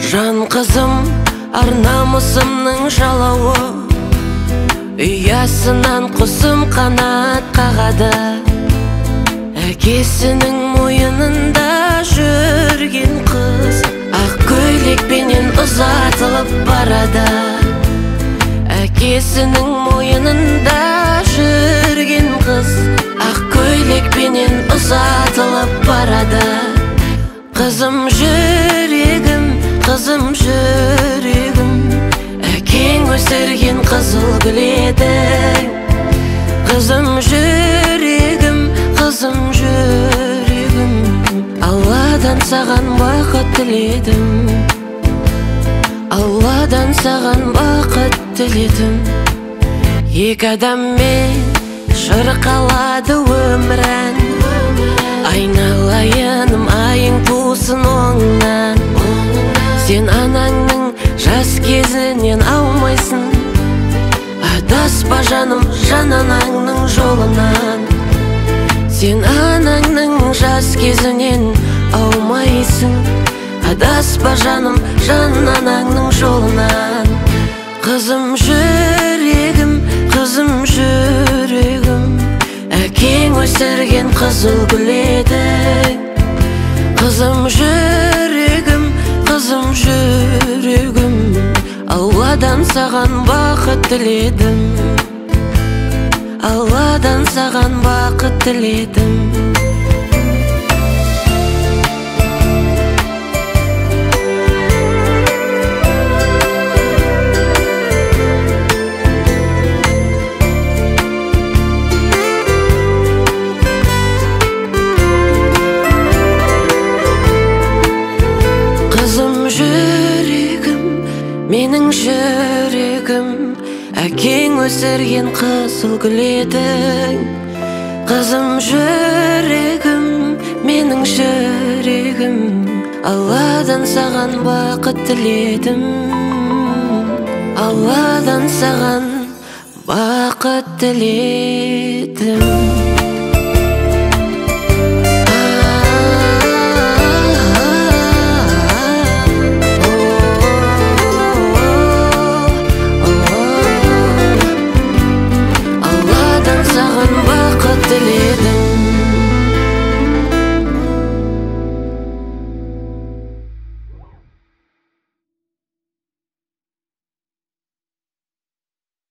Жан қызым, ар намысымның жалауы, ұясынан құсым қанат қағады. Әкесінің мойынында жүрген қыз ақ көйлекпенен ұзатылып барады. Әкесінің мойынында жүрген қыз ақ көйлекпенен ұзатылып барады. Қызым жүрегім, қызым жүрегім, әкең өсірген қызыл гүл едің. Қызым жүрегім, қызым жүрегім, Алладан саған бақыт тіледім. Алладан саған бақыт тіледім. Екі адаммен шырқалады өмірін, айналайыным айың тусын оңнан. Сен анаңның жас кезінен аумайсың, адаспа жаным жан анаңның жолынан. Сен анаңның жас кезінен аумайсың, адаспа жаным жан анаңның жолынан. Қызым жүрегім, қызым жүрегім, әкең өсірген қызыл гүл едің. Қызым жүрегім, қызым жүрегім, Алладан саған бақыт тіледім. Алладан саған бақыт тіледім. Менің жүрегім, әкең өсірген қызыл гүл едің. Қызым жүрегім, менің жүрегім, Алладан саған бақыт тіледім. Алладан саған бақыт тіледім.